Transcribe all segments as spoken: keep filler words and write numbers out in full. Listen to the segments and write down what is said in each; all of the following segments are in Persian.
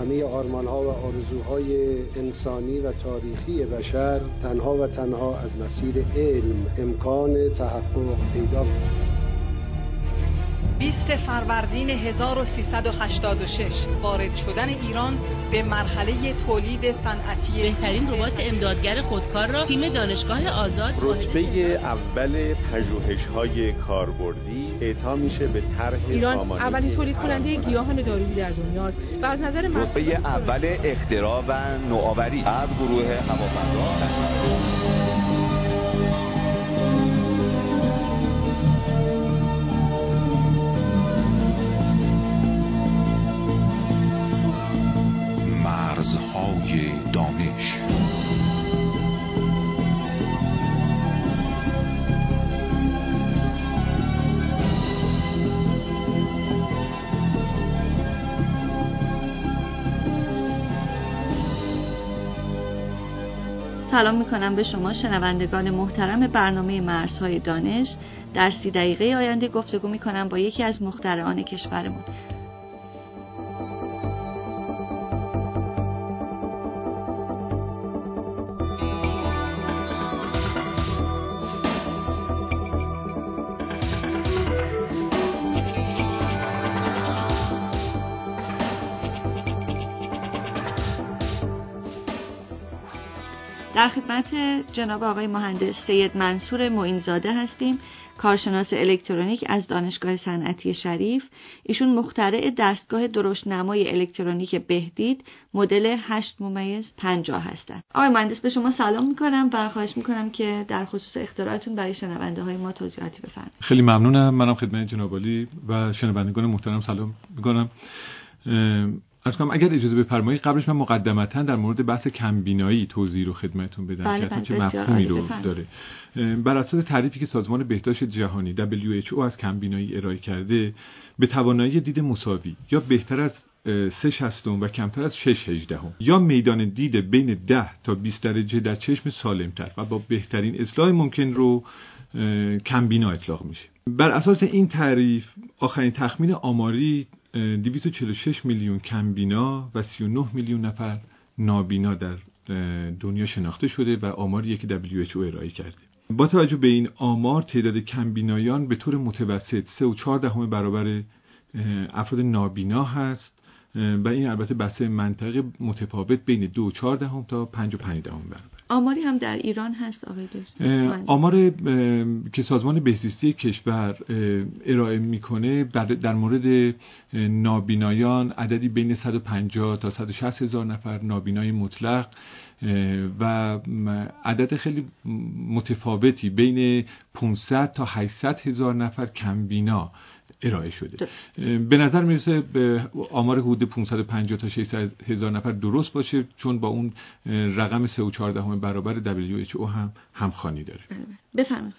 همه آرمان‌ها و آرزوهای انسانی و تاریخی بشر تنها و تنها از مسیر علم امکان تحقق پیدا می‌کند. بیست فروردین هزار و سیصد و هشتاد و شش وارد شدن ایران به مرحله تولید صنعتی بهترین ربات امدادگر خودکار را تیم دانشگاه آزاد رتبه اول پژوهش‌های کاربردی اعطا میشه به طرح ایران اولین تولید کننده گیاهان دارویی در دنیاست و از نظر رتبه اول اختراع و نوآوری از گروه هوافضا. مرزهای دانش. سلام میکنم به شما شنوندگان محترم برنامه مرزهای دانش. در سی دقیقه آینده گفتگو میکنم با یکی از مخترعان کشورمون. در خدمت جناب آقای مهندس سید منصور معین‌زاده هستیم، کارشناس الکترونیک از دانشگاه صنعتی شریف. ایشون مخترع دستگاه درشت‌نمای الکترونیک بهدید مدل هشت ممیز پنجاه هستند. آقای مهندس به شما سلام میکنم و خواهش میکنم که در خصوص اختراعتون برای شنونده های ما توضیحاتی بفرمایید. خیلی ممنونم. منم خدمت جناب عالی و شنوندگان محترم سلام میکنم. عرض کنم اگر اجازه بفرمایید قبلش من مقدمتاً در مورد بحث کمبینایی توضیح رو خدمتتون بدم بله که بله چه مفهومی رو داره. بر اساس تعریفی که سازمان بهداشت جهانی دبلیو اچ او از کمبینایی ارائه کرده، به توانایی دید مساوی یا بهتر از سه شصتم و کمتر از شش هجدهم یا میدان دید بین ده تا بیست درجه در چشم سالمتر و با بهترین اصلاح ممکن رو کمبینا اطلاق میشه. بر اساس این تعریف آخرین تخمین آماری دویست و چهل و شش میلیون کمبینا و سی و نه میلیون نفر نابینا در دنیا شناخته شده و آماری که دبلیو اچ او ارائه کرده. با توجه به این آمار تعداد کمبینایان به طور متوسط سه و چهار دهم برابر افراد نابینا هست و این البته بسته منطقه متفاوت بین دو و چهار دهم تا پنج و پنج دهم برابر. آماری هم در ایران هست آقای دوست؟ آمار که سازمان بهزیستی کشور ارائه میکنه در مورد نابینایان عددی بین صد و پنجاه تا صد و شصت هزار نفر نابینای مطلق و عدد خیلی متفاوتی بین پانصد تا هشتصد هزار نفر کمبینا ارائه شده. به نظر میرسه به آمار حدود پانصد و پنجاه تا ششصد هزار نفر درست باشه، چون با اون رقم سه و چهار دهم برابر دبلیو اچ او هم همخوانی داره. بفرمایید.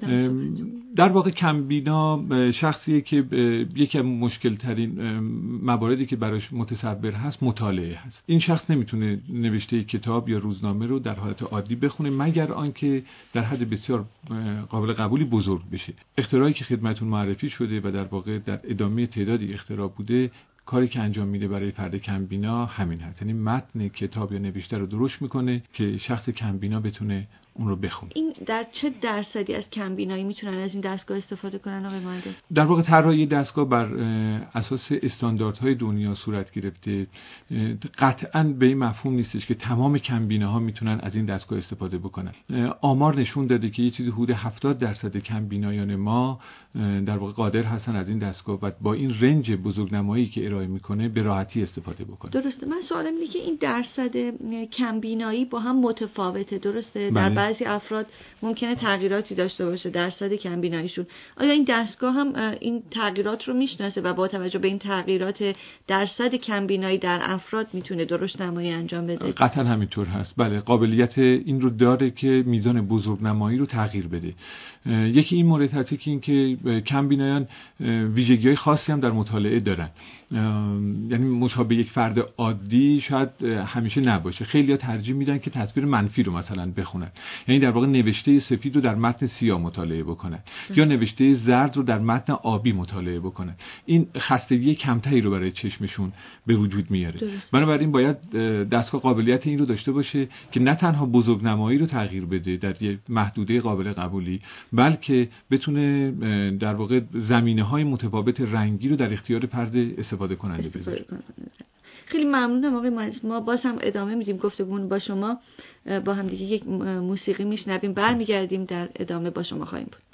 در واقع کمبینا شخصیه که یکی از مشکل ترین مواردی که براش متصور هست مطالعه هست. این شخص نمیتونه نوشته کتاب یا روزنامه رو در حالت عادی بخونه مگر آنکه در حد بسیار قابل قبولی بزرگ بشه. اختراعی که خدمتتون معرفی شده و در واقع در ادامه تعدادی اختراع بوده، کاری که انجام میده برای فرد کمبینا همین هست، یعنی متن کتاب یا نوشته رو درست میکنه که شخص کمبینا بتونه اون رو بخونه. این در چه درصدی از کمبینایی میتونن از این دستگاه استفاده کنن آقای مهندس؟ در واقع طراحی دستگاه بر اساس استانداردهای دنیا صورت گرفته. قطعاً به این مفهوم نیستش که تمام کمبیناها میتونن از این دستگاه استفاده بکنن. آمار نشون داده که یه چیزی حدود هفتاد درصد کمبینایان ما در واقع قادر هستن از این دستگاه و با این رنج بزرگنمایی که ارائه میکنه به راحتی استفاده بکنه. درسته. من سوالم اینه که این درصد کمبینایی با هم متفاوته، درسته؟ بله. در بعضی افراد ممکنه تغییراتی داشته باشه درصد کمبیناییشون. آیا این دستگاه هم این تغییرات رو میشناسه و با توجه به این تغییرات درصد کمبینایی در افراد میتونه درشت‌نمایی انجام بده؟ قطعا همینطور هست. بله، قابلیت این رو داره که میزان بزرگنمایی رو تغییر بده. یکی این مورد هست که این که کمبینایان ویژگی‌های خاصی هم در مطالعه دارن. یعنی مشابه یک فرد عادی شاید همیشه نباشه. خیلی‌ها ترجیح میدن که تصویر منفی رو مثلا بخونن، یعنی در واقع نوشته سفید رو در متن سیاه مطالعه بکنن یا نوشته زرد رو در متن آبی مطالعه بکنن. این خستگی کمتری رو برای چشمشون به وجود میاره. بنابراین باید دستگاه قابلیت این رو داشته باشه که نه تنها بزرگنمایی رو تغییر بده در یه محدوده قابل قبولی، بلکه بتونه در واقع زمینه‌های متفاوت رنگی رو در اختیار پرده استفاده کننده بذاره. خیلی ممنونم آقای مهندس. ما باز هم ادامه میدیم گفتگومون با شما، با هم دیگه یک موسیقی میشنویم، برمیگردیم در ادامه با شما خواهیم بود.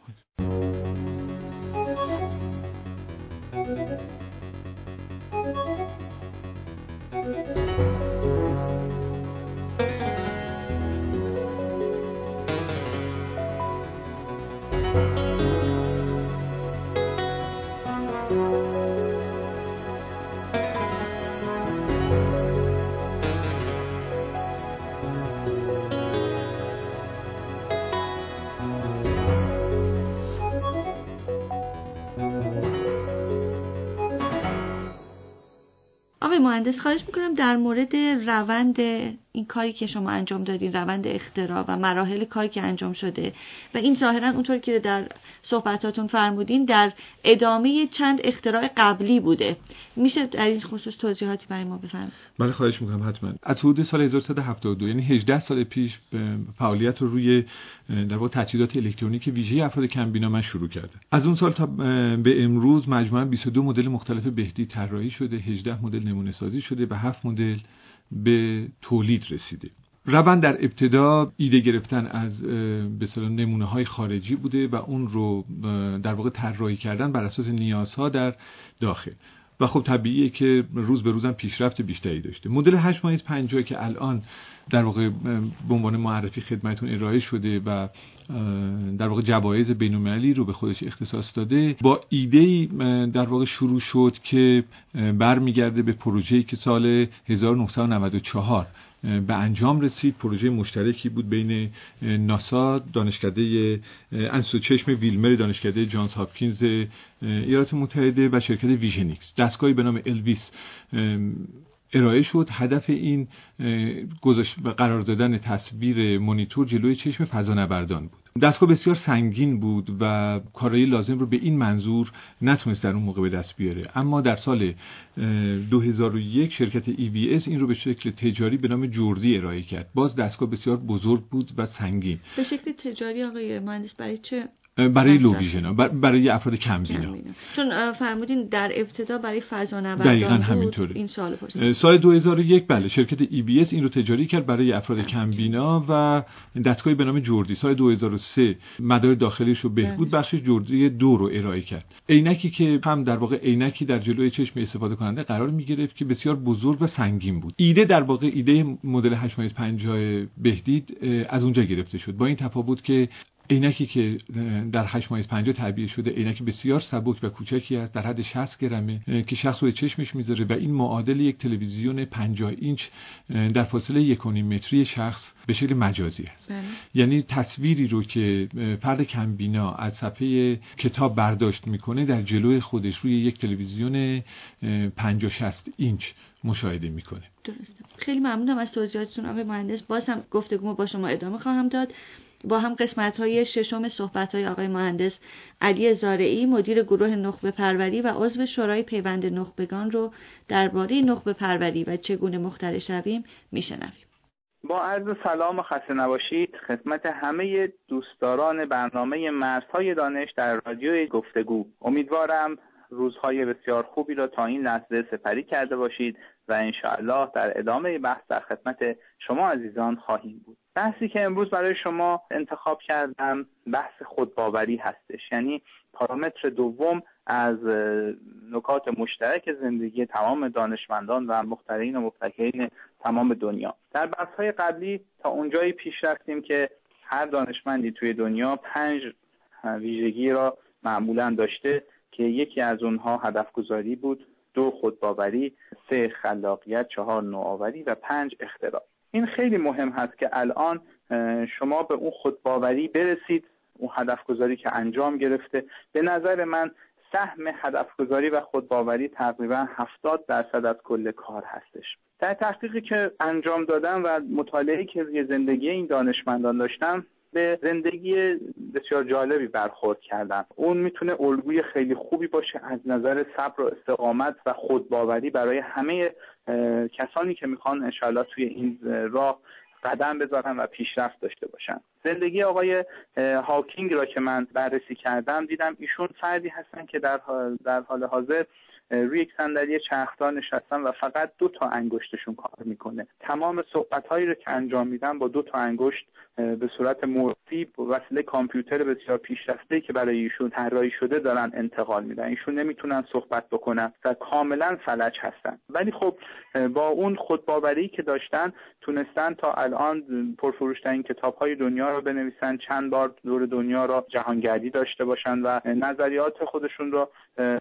آقای مهندس خواهش میکنم در مورد روند این کاری که شما انجام دادین، روند اختراع و مراحل کاری که انجام شده و این ظاهرا اونطور که در صحبتاتون فرمودین در ادامه چند اختراع قبلی بوده، میشه در این خصوص توضیحاتی برای ما بفرمایید؟ بله خواهش میکنم حتما. از حدود سال هزار و سیصد و هفتاد و دو یعنی هجده سال پیش فعالیت رو روی در واقع تجهیزات الکترونیک ویژه افراد کمبینا من شروع کردم. از اون سال تا به امروز مجموعاً بیست و دو مدل مختلف بهدید طراحی شده، هجده مدل نمونه سازی شده و هفت مدل به تولید رسیده. روند در ابتدا ایده گرفتن از به اصطلاح نمونه‌های خارجی بوده و اون رو در واقع طراحی کردن بر اساس نیازها در داخل و خب طبیعیه که روز به روزم پیشرفت بیشتری داشته. مدل هشت ممیز پنجاه که الان در واقع به عنوان معرفی خدمتتون ارائه شده و در واقع جوایز بین‌المللی رو به خودش اختصاص داده، با ایده‌ای در واقع شروع شد که برمیگرده به پروژه‌ای که سال هزار و نهصد و نود و چهار به انجام رسید. پروژه مشترکی بود بین ناسا، دانشکده انستیتوت چشم ویلمر دانشکده جانز هاپکینز ایالات متحده و شرکت ویژنیکس. دستگاهی به نام الویس ارائه شد. هدف این گذاشت و قرار دادن تصویر مانیتور جلوی چشم فضانوردان بود. دستگاه بسیار سنگین بود و کارایی لازم رو به این منظور نتونست در اون موقع به دست بیاره، اما در سال دو هزار و یک شرکت ای وی اس این رو به شکل تجاری به نام جوردی ارائه کرد. باز دستگاه بسیار بزرگ بود و سنگین. به شکل تجاری آقای مهندس برای چه؟ برای لوویژن، برای افراد کمبینا. چون فرمودین در ابتدا برای فضانوردان دقیقاً همینطوره. این سال پرسید. سال دو هزار و یک بله شرکت ای بی اس این رو تجاری کرد برای افراد کمبینا و دستگاهی به نام جوردی. سال دو هزار و سه مدار داخلیش رو بهبود بخش جوردی دو رو ارائه کرد. عینکی که هم در واقع عینکی در جلوی چشم استفاده کننده قرار می‌گرفت که بسیار بزرگ و سنگین بود. ایده در واقع ایده مدل هشت ممیز پنجاه بهدید از اونجا گرفته شد، با این تفاوت که عینکی که در هشت ممیز پنجاه تعبیه شده عینک بسیار سبک و کوچکی است، در حد شصت گرمه که شخص روی چشمش میذاره و این معادل یک تلویزیون پنجاه اینچ در فاصله یک و نیم متری شخص به شکل مجازی است. بله. یعنی تصویری رو که فرد کمبینا از صفحه کتاب برداشت میکنه در جلوی خودش روی یک تلویزیون پنجاه شصت اینچ مشاهده میکنه. درسته. خیلی ممنونم از توضیحاتتون آقای مهندس. باز هم گفتگو با شما ادامه خواهم داد. با هم قسمت‌های ششم صحبت‌های آقای مهندس علی زارعی مدیر گروه نخبه پروری و عضو شورای پیوند نخبگان رو درباره نخبه پروری و چگونه مخترع شویم میشنویم. با عرض سلام و خسته نباشید خدمت همه دوستداران برنامه مرزهای دانش در رادیوی گفتگو. امیدوارم روزهای بسیار خوبی را تا این لحظه سپری کرده باشید و انشاءالله در ادامه بحث در خدمت شما عزیزان خواهیم بود. بحثی که امروز برای شما انتخاب کردم بحث خودباوری هستش، یعنی پارامتر دوم از نکات مشترک زندگی تمام دانشمندان و مخترعین و مبتکرین تمام دنیا. در بحث‌های قبلی تا اونجایی پیش رفتیم که هر دانشمندی توی دنیا پنج ویژگی را معمولاً داشته که یکی از اونها هدف گذاری بود، دو خودباوری، سه خلاقیت، چهار نوآوری و پنج اختراع. این خیلی مهم هست که الان شما به اون خودباوری برسید، اون هدف گذاری که انجام گرفته. به نظر من سهم هدفگذاری و خودباوری تقریبا هفتاد درصد از کل کار هستش. در تحقیقی که انجام دادم و مطالعه‌ای که روی زندگی این دانشمندان داشتم، به زندگی بسیار جالبی برخورد کردم. اون میتونه الگوی خیلی خوبی باشه از نظر صبر و استقامت و خودباوری برای همه کسانی که میخوان انشاءالله توی این راه قدم بذارن و پیشرفت داشته باشن. زندگی آقای هاکینگ را که من بررسی کردم، دیدم ایشون فردی هستن که در در حال حاضر روی یک صندلی چرخدار نشستن و فقط دو تا انگشتشون کار میکنه. تمام صحبت‌هایی رو که انجام میدن با دو تا انگشت به صورت مرسی با وسیله کامپیوتر بسیار پیشرفته که برای ایشون طراحی شده دارن انتقال میدن. ایشون نمیتونن صحبت بکنن و کاملا فلج هستن، ولی خب با اون خودباوری که داشتن تونستن تا الان پرفروش‌ترین کتاب‌های دنیا رو بنویسن، چند بار دور دنیا رو جهانگردی داشته باشن و نظریات خودشون رو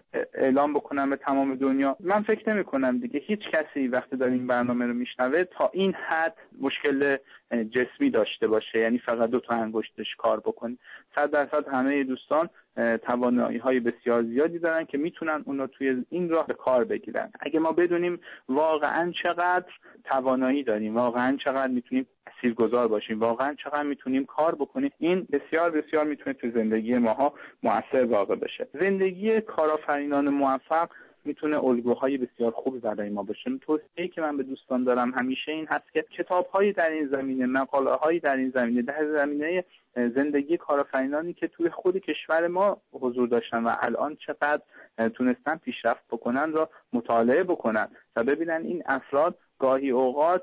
اعلام بکنن به تمام دنیا. من فکر نمی‌کنم دیگه هیچ کسی وقتی داره این برنامه رو میشنوه تا این حد مشکل جسمی داشته باشه، یعنی فقط دو تا انگشتش کار بکنه. صد درصد همه دوستان توانایی‌های بسیار زیادی دارن که میتونن اون رو توی این راه به کار بگیرن. اگه ما بدونیم واقعاً چقدر توانایی داریم، واقعاً چقدر میتونیم تاثیرگذار باشیم، واقعاً چقدر میتونیم کار بکنیم، این بسیار بسیار میتونه تو زندگی ماها مؤثر واقع بشه. زندگی کارآفرینان موفق میتونه الگوهای بسیار خوبی برای ما باشه. توصیه‌ای که من به دوستان دارم همیشه این هست که کتاب‌هایی در این زمینه، مقاله‌هایی در این زمینه، در زمینه زندگی کارآفرینانی که توی خود کشور ما حضور داشتن و الان چقدر تونستن پیشرفت بکنن را مطالعه بکنن و ببینن این افراد گاهی اوقات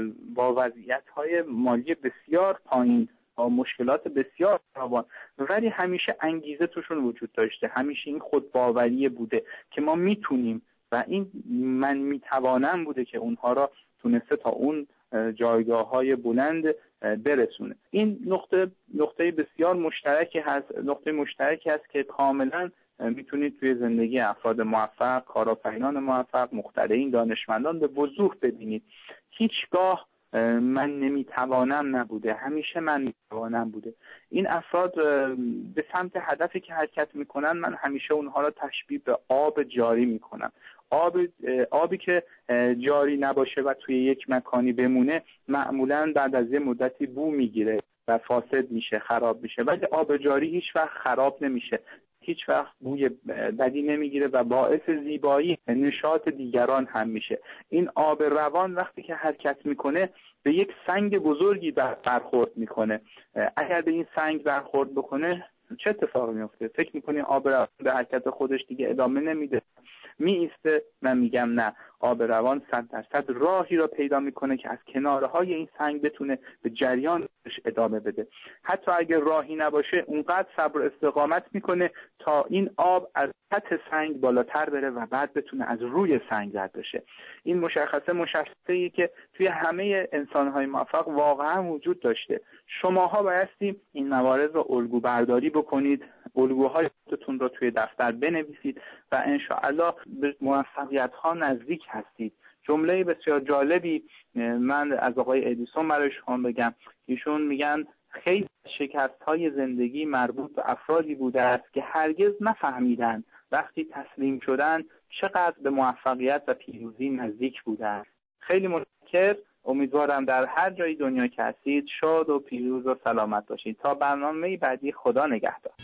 با وضعیت‌های مالی بسیار پایین، با مشکلات بسیار فراوان، ولی همیشه انگیزه توشون وجود داشته، همیشه این خودباوری بوده که ما میتونیم و این من میتوانم بوده که اونها را تونسته تا اون جایگاه‌های بلند برسونه. این نقطه نقطه بسیار مشترکی هست، نقطه مشترکی هست که کاملا میتونید توی زندگی افراد موفق، کارآفرینان موفق، مخترعین، دانشمندان به وضوح ببینید. هیچگاه من نمیتوانم نبوده، همیشه من میتوانم بوده. این افراد به سمت هدفی که حرکت میکنن، من همیشه اونها را تشبیه به آب جاری میکنم. آب آبی که جاری نباشه و توی یک مکانی بمونه معمولاً بعد از یه مدتی بو میگیره و فاسد میشه، خراب میشه، ولی آب جاری هیچ وقت خراب نمیشه، هیچ وقت بوی بدی نمیگیره و باعث زیبایی نشاط دیگران هم میشه. این آب روان وقتی که حرکت میکنه به یک سنگ بزرگی برخورد میکنه. اگر به این سنگ برخورد بکنه چه اتفاقی میفته؟ فکر میکنی آب روان به حرکت خودش دیگه ادامه نمیده، می ایسته؟ من میگم نه، آب روان صد درصد راهی را پیدا میکنه که از کنارهای این سنگ بتونه به جریانش ادامه بده. حتی اگر راهی نباشه اونقدر صبر و استقامت میکنه تا این آب از سطح سنگ بالاتر بره و بعد بتونه از روی سنگ رد بشه. این مشخصه مشخصه‌ای که توی همه انسان‌های موفق واقعا وجود داشته. شماها بایستی این موارد را الگو برداری بکنید، الگوهای خودتون را توی دفتر بنویسید و انشاءالله به موفقیت‌ها نزدیک هستید. جمله بسیار جالبی من از آقای ادیسون برای شما بگم. ایشون میگن خیلی شکست‌های زندگی مربوط به افرادی بوده است که هرگز نفهمیدند وقتی تسلیم شدن چقدر به موفقیت و پیروزی نزدیک بودند. خیلی متشکرم. امیدوارم در هر جای دنیا که هستید شاد و پیروز و سلامت باشید. تا برنامه بعدی، خدا نگهدار.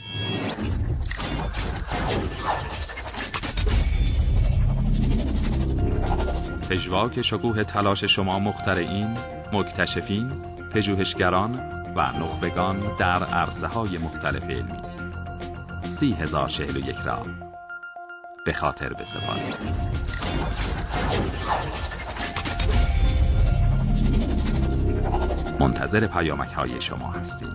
پژواک شکوه تلاش شما مخترعین، مکتشفین، پژوهشگران و نخبگان در عرصه‌های مختلف علمی. سی هزار چهل و یک را به خاطر بسپارید. منتظر پیامک های شما هستیم.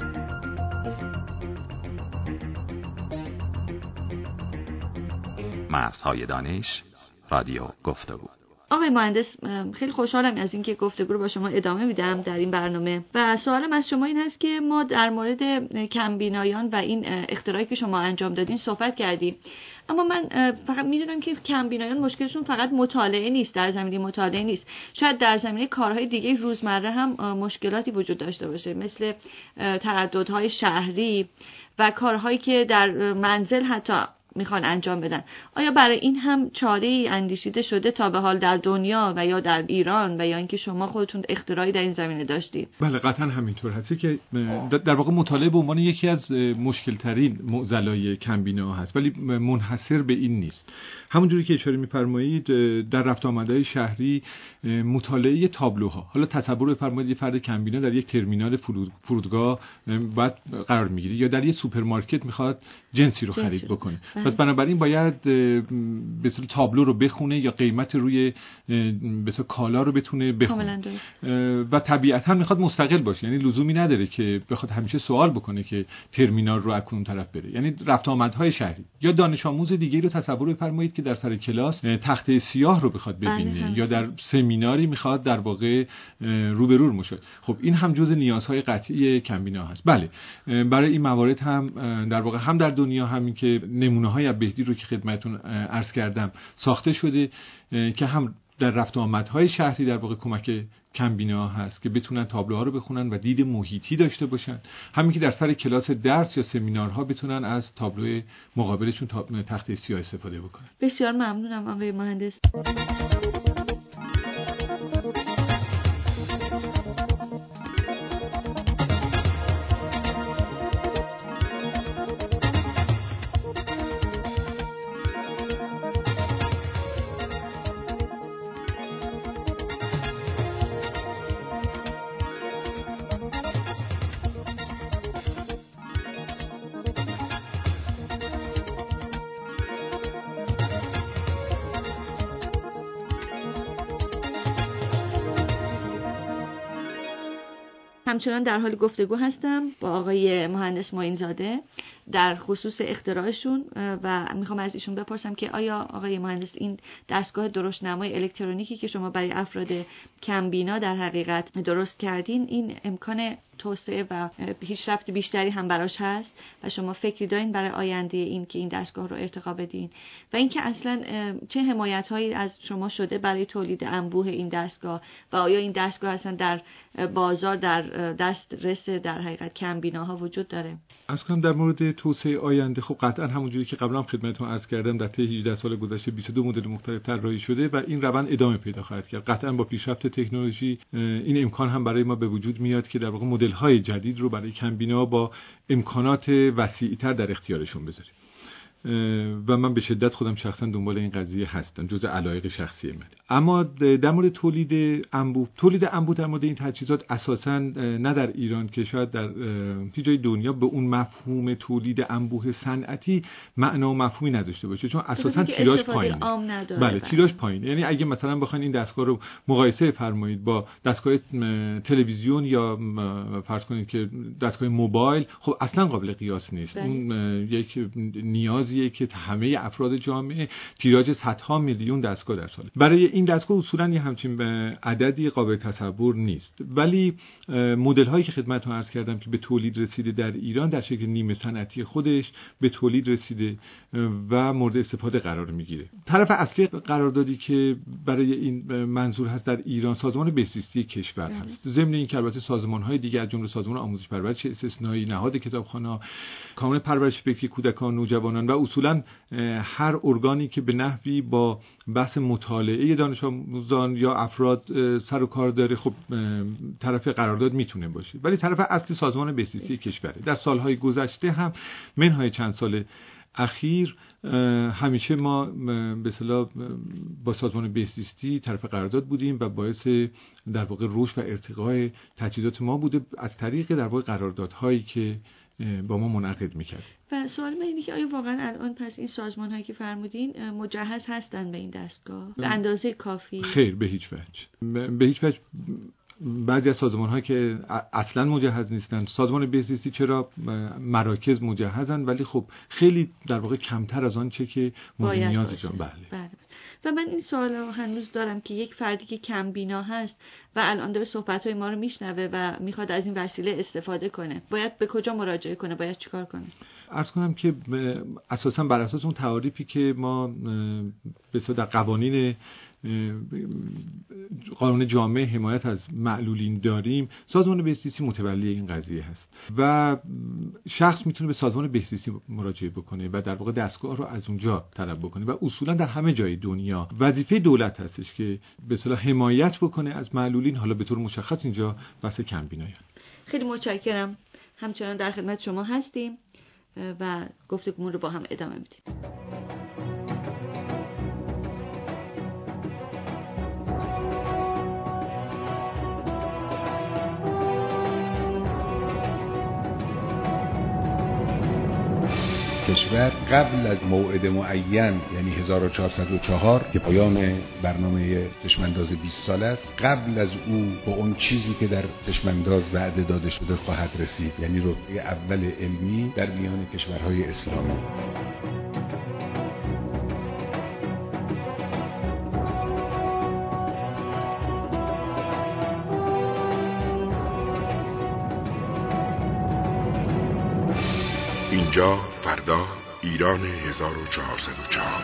مرزهای دانش، رادیو گفتگو. آقای مهندس، خیلی خوشحالم از اینکه گفتگو رو با شما ادامه میدم در این برنامه و سوالم از شما این هست که ما در مورد کمبینایان و این اختراعی که شما انجام دادین صحبت کردیم، اما من فقط میدونم که کمبینایان مشکلشون فقط مطالعه نیست، در زمینه مطالعه نیست، شاید در زمینه کارهای دیگه روزمره هم مشکلاتی وجود داشته باشه، مثل ترددهای شهری و کارهایی که در منزل حتی میخوان انجام بدن. آیا برای این هم چاره‌ای اندیشیده شده تا به حال در دنیا و یا در ایران و یا اینکه شما خودتون اختراعی در این زمینه داشتید؟ بله قطعا همینطور هست که در واقع مطالعه به عنوان یکی از مشکل ترین معضلای کمبینه‌ها هست، ولی منحصر به این نیست. همونجوری که اشاره می‌فرمایید در رفت آمدهای شهری مطالعه تابلوها، حالا تصور بفرمایید یه فرد کمبینا در یک ترمینال فرود، فرودگاه باید قرار میگیره یا در یک سوپرمارکت میخواد جنسی رو خرید بکنه، پس بنابراین باید به اصطلاح تابلو رو بخونه یا قیمت روی به اصطلاح کالا رو بتونه بخونه و طبیعتاً میخواد مستقل باشه، یعنی لزومی نداره که بخواد همیشه سوال بکنه که ترمینال رو از کدوم طرف بره. یعنی رفت آمدهای شهری یا دانش آموز دیگه رو تصور بفرمایید که در سر کلاس تخته سیاه رو بخواد ببینه یا در سمیناری میخواد در واقع روبرو باشه. خب این هم جزء نیازهای قطعی کمبینا هست. بله برای این موارد هم در واقع هم در دنیا همین که نمونه‌های از بهدی رو که خدمتتون عرض کردم ساخته شده که هم در رفت و آمدهای شهری در واقع کمک کمبینا هست که بتونن تابلوها رو بخونن و دید محیطی داشته باشن، همین که در سر کلاس درس یا سمینارها بتونن از تابلو مقابلشون تخته سیاه استفاده بکنن. بسیار ممنونم آقای مهندس. همچنان در حال گفتگو هستم با آقای مهندس معین‌زاده در خصوص اختراعشون و میخوام از ایشون بپرسم که آیا آقای مهندس این دستگاه درشت‌نمای الکترونیکی که شما برای افراد کمبینا در حقیقت درست کردین این امکان توسعه و پیشرفت بیشتری هم براش هست و شما فکری دارین برای آینده این که این دستگاه رو ارتقا بدین و اینکه اصلا چه حمایت‌هایی از شما شده برای تولید انبوه این دستگاه و آیا این دستگاه اصلا در بازار در دسترس در حقیقت کمبیناها وجود داره؟ از کنم در مورد توسعه آینده خب قطعا همونجوری که قبلا هم خدمتتون عرض کردم در طی هجده سال گذشته بیست و دو مدل مختلف طراحی شده و این روند ادامه پیدا خواهد کرد. قطعا با پیشرفت تکنولوژی این امکان هم برای ما به وجود میاد که در واقع مدل‌های جدید رو برای کمبینا با امکانات وسیع‌تر در اختیارشون بذاریم و من به شدت خودم شخصا دنبال این قضیه هستم، جزء علایق شخصی منه. اما در مورد تولید انبوه تولید انبوه در مورد این تجهیزات اساساً نه در ایران که شاید در هیچ جای دنیا به اون مفهوم تولید انبوه صنعتی معنا و مفهومی نداشته باشه، چون اساساً تیراژ پایینه. بله تیراژ پایینه. یعنی اگه مثلا بخواید این دستگاه رو مقایسه فرمایید با دستگاه تلویزیون یا فرض کنید که دستگاه موبایل، خب اصلا قابل قیاس نیست. بله. اون یک نیاز که همه افراد جامعه تیراژ صدها میلیون دستگاه در سال. برای این دستگاه اصولا یه همچین عددی قابل تصور نیست، ولی مدل هایی که خدمتتون عرض کردم که به تولید رسیده در ایران در شکل نیمه صنعتی خودش به تولید رسیده و مورد استفاده قرار میگیره. طرف اصلی قراردادی که برای این منظور هست در ایران سازمان بهزیستی کشور هست، ضمن این که البته سازمان های دیگه از جمله سازمان آموزش پرورش استثنایی، نهاد کتابخانه، کانون پرورش فکری کودکان و نوجوانان و اصولا هر ارگانی که به نحوی با بحث مطالعه دانش آموزان یا افراد سر و کار داره خب طرف قرارداد میتونه باشه، ولی طرف اصلی سازمان بهزیستی کشوره. در سالهای گذشته هم منهای چند سال اخیر همیشه ما به اصطلاح با سازمان بهزیستی طرف قرارداد بودیم و باعث در واقع رشد و ارتقای تجهیزات ما بوده از طریق در واقع قراردادهایی که با ما منعقد میکرد. و سوال من اینه که آیا واقعا الان پس این سازمان هایی که فرمودین مجهز هستن به این دستگاه به اندازه کافی؟ خیر به هیچ وجه. به هیچ وجه. بعضی از سازمان هایی که اصلا مجهز نیستن، سازمان بهزیستی چرا مراکز مجهزن ولی خب خیلی در واقع کمتر از آن چه که مورد نیازشون. بله. بله. و من این سوال رو هنوز دارم که یک فردی که کم بینا هست و الان داره صحبت‌های ما رو میشنوه و میخواد از این وسیله استفاده کنه باید به کجا مراجعه کنه، باید چیکار کنه؟ عرض کنم که اساساً بر اساس اون تعاریفی که ما به صورت در قوانین قانون جامع حمایت از معلولین داریم، سازمان بهزیستی متولی این قضیه هست و شخص میتونه به سازمان بهزیستی مراجعه بکنه و در واقع دستگاه رو از اونجا طلب بکنه و اصولا در همه جای دنیا وظیفه دولت هستش که به اصطلاح حمایت بکنه از معلولین، حالا به طور مشخص اینجا بحث کمبینایی. خیلی متشکرم. همچنان در خدمت شما هستیم و گفتگومون رو با هم ادامه میدیم. کشور قبل از موعد معین یعنی هزار و چهارصد و چهار که پایان برنامه چشمانداز بیست سال است، قبل از او با اون چیزی که در چشمانداز وعده داده شده خواهد رسید، یعنی رتبه اول علمی در میان کشورهای اسلامی. اینجا فردا ایران هزار و چهارصد و چهار.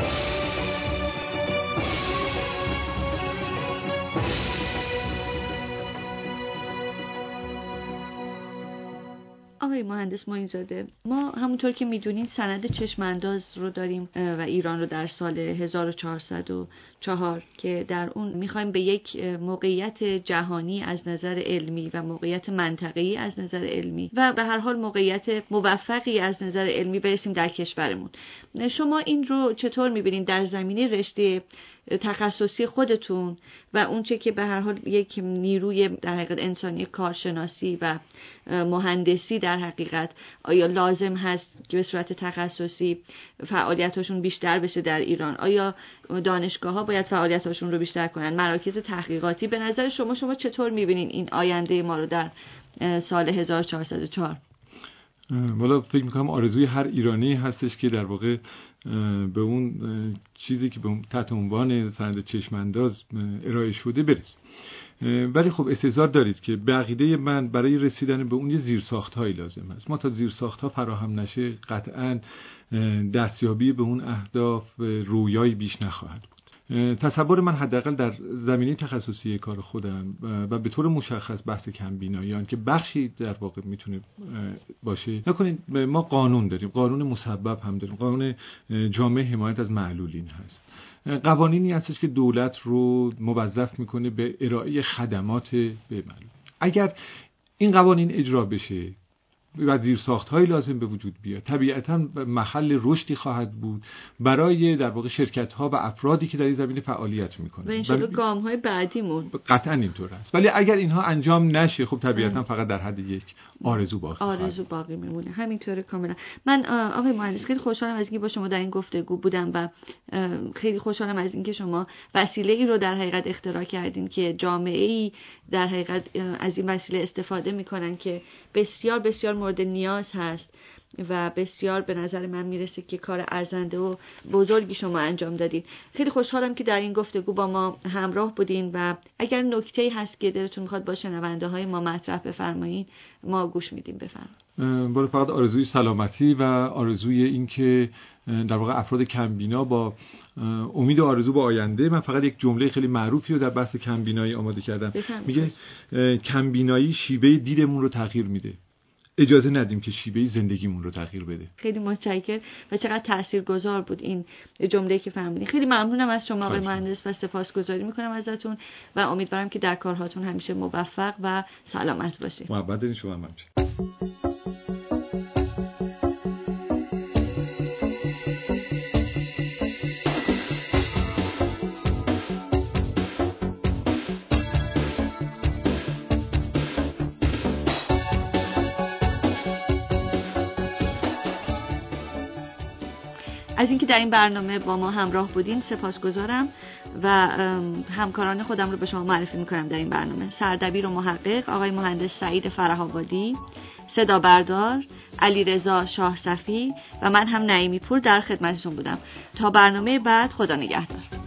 آقای مهندس معین‌زاده، ما همونطور که میدونین سند چشمانداز رو داریم و ایران رو در سال هزار و چهارصد و چهار که در اون میخوایم به یک موقعیت جهانی از نظر علمی و موقعیت منطقه‌ای از نظر علمی و به هر حال موقعیت موفقی از نظر علمی برسیم در کشورمون. شما این رو چطور میبینین در زمینه رشته تخصصی خودتون و اونچه که به هر حال یک نیروی در حقیقت انسانی کارشناسی و مهندسی در حقیقت آیا لازم هست که به صورت تخصصی فعالیتاشون بیشتر بشه در ایران؟ آیا دانشگاه‌ها باید فعالیتاشون رو بیشتر کنن؟ مراکز تحقیقاتی به نظر شما شما چطور می‌بینین این آینده ما رو در سال هزار و چهارصد و چهار؟ والا فکر می‌کنم آرزوی هر ایرانی هستش که در واقع به اون چیزی که به تحت عنوان سند چشمانداز ارائه شده برسه. ولی خب استحضار دارید که به عقیده من برای رسیدن به اون یه زیرساخت‌هایی لازم هست. ما تا زیرساخت‌ها فراهم نشه قطعاً دستیابی به اون اهداف رویایی بیش نخواهد بود. تصور من حداقل در زمینه تخصصی کار خودم و به طور مشخص بحث کمبیناییان که بخشی در واقع میتونه باشه، نکنید ما قانون داریم، قانون مسبب هم داریم، قانون جامع حمایت از معلولین هست، قوانینی هستش که دولت رو موظف میکنه به ارائه خدمات به معلولین. اگر این قوانین اجرا بشه و زیرساخت‌های لازم به وجود بیاد، طبیعتاً محل رشدی خواهد بود برای در واقع شرکت‌ها و افرادی که در این زمینه فعالیت می‌کنند. و انشالله گام‌های بعدیمون قطعاً اینطور است. ولی اگر اینها انجام نشه، خب طبیعتاً فقط در حد یک آرزو باقی خواهد. آرزو باقی میمونه. همینطوره کاملا. من آقای مهندس خیلی خوشحالم از اینکه با شما در این گفتگو بودم و خیلی خوشحالم از اینکه شما وسیله‌ای رو در حقیقت اختراع کردین که جامعه‌ای در حقیقت از این وسیله استفاده می‌کنن که بسیار بسیار مورد نیاز هست و بسیار به نظر من میرسه که کار ارزنده و بزرگی شما انجام دادین. خیلی خوشحالم که در این گفتگو با ما همراه بودین و اگر نکته‌ای هست که دلتون میخواد با شنونده های ما مطرح بفرمایین ما گوش میدیم. بفرمایید. بالا فقط آرزوی سلامتی و آرزوی این که در واقع افراد کمبینا با امید و آرزو به آینده. من فقط یک جمله خیلی معروفی رو در بحث کمبینایی آماده کردم. میگه کمبینایی شیوه دیدمون رو تغییر میده، اجازه ندیم که شیوه زندگیمون رو تغییر بده. خیلی متشکرم و چقدر تاثیرگذار بود این جمله که فرمودین. خیلی ممنونم از شما آقای مهندس و سپاسگزاری میکنم ازتون و امیدوارم که در کارهاتون همیشه موفق و سلامت باشید. محبت دارین شما هم. از اینکه در این برنامه با ما همراه بودین سپاسگزارم و همکاران خودم رو به شما معرفی میکنم در این برنامه. سردبیر و محقق آقای مهندس سعید فره‌آبادی، صدا بردار علیرضا شاه صفی و من هم نعیمی پور در خدمتتون بودم. تا برنامه بعد، خدا نگهدار.